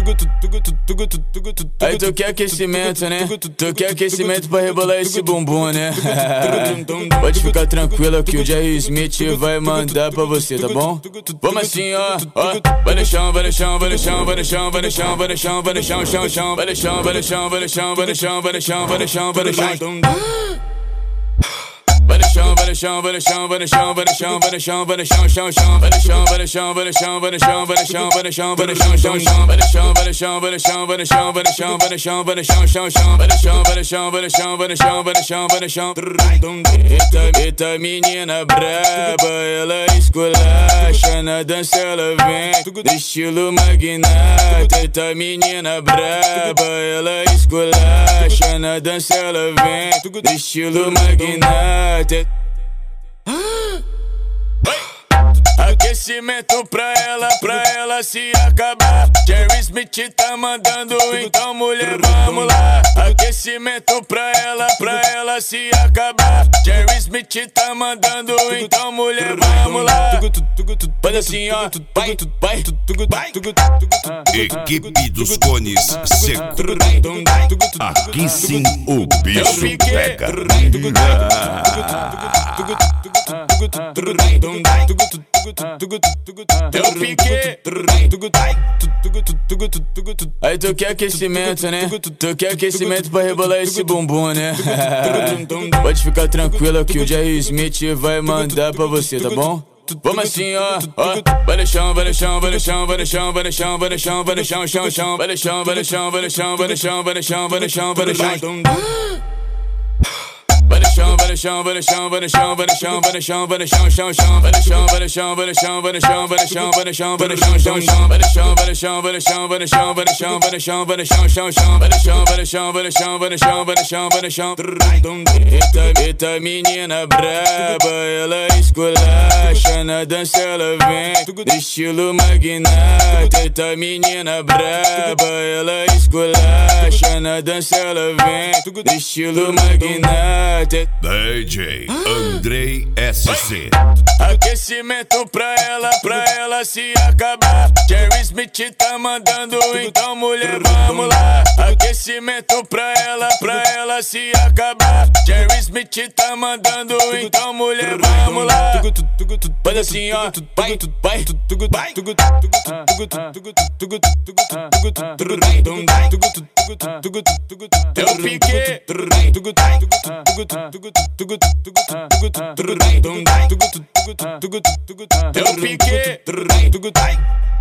Aí tu quer aquecimento, né? Tu quer aquecimento pra rebolar esse bumbum, né? Pode ficar tranquila que o Jerry Smith vai mandar pra você, tá bom? Vamos assim, ó. Vai no chão, vai no chão, vai no chão, vai no chão, vai no chão, vai no chão, vai no chão, chão, chão. Vai no chão, vai no chão, vai no chão, vai no chão, vai no chão, vai no chão, vai no chão. Vai no chão, vai no chão, vai no chão, vai no chão, vai no chão, vai no chão, vai no chão, chão, chão. Vai no chão, vai no chão, vai no chão, vai no chão, vai no chão, vai no chão, vai no chão, chão, chão. Vai no chão, vai no chão, vai no chão, vai no chão, vai no chão, vai no chão, vai no chão, chão, chão. Vai no chão, vai no chão, vai no chão, vai no chão, vai no chão, vai no chão. Eita menina braba, ela esculacha na dança, ela vem do estilo magnata. Eita menina braba, ela esculacha na dança, ela vem do estilo magnata. Aquecimento pra ela se acabar. Jerry Smith tá mandando, então mulher, vamos lá. Aquecimento pra ela se acabar. Jerry Smith tá mandando, então mulher, vamos lá. Faz assim, ó, vai, vai, vai. Equipe dos cones seco. Aqui sim o bicho pega. Eu piquei. Aí tu quer aquecimento, né? Tu quer aquecimento pra rebolar esse bumbum, né? Pode ficar tranquila que o Jerry Smith vai mandar pra você, tá bom? Vamos assim, ó. Vai no chão, vai no chão, vai no chão, vai no chão, vai no chão, vai no chão, vai no chão, chão, chão. Vai no chão, vai no chão, vai no chão, vai no chão, vai no chão, vai no chão, vai no chão. Vai no chão, vai no chão, vai no chão, vai no chão, vai no chão, vai no chão, vai no chão, chão, chão. Vai no chão, vai no chão, vai no chão, vai no chão, vai no chão, vai no chão, vai no chão, chão, chão. Vai no chão, vai no chão, vai no chão, vai no chão, vai no chão, vai no chão, vai no chão, chão, chão. Vai no chão, vai no chão, vai no chão, vai no chão, vai no chão, vai no chão. Eita menina braba, ela esculacha na dança, ela vem do estilo magnata. Eita menina braba, ela esculacha na dança, ela vem do estilo magnata. DJ Andrei SC. Aquecimento pra ela se acabar. Jerry Smith tá mandando, então mulher, vamos lá. Aquecimento pra ela se acabar. Jerry Smith tá mandando, então mulher, vamos lá. Faz assim, ó, vai, vai, vai. Eu piquei. Eu piquei.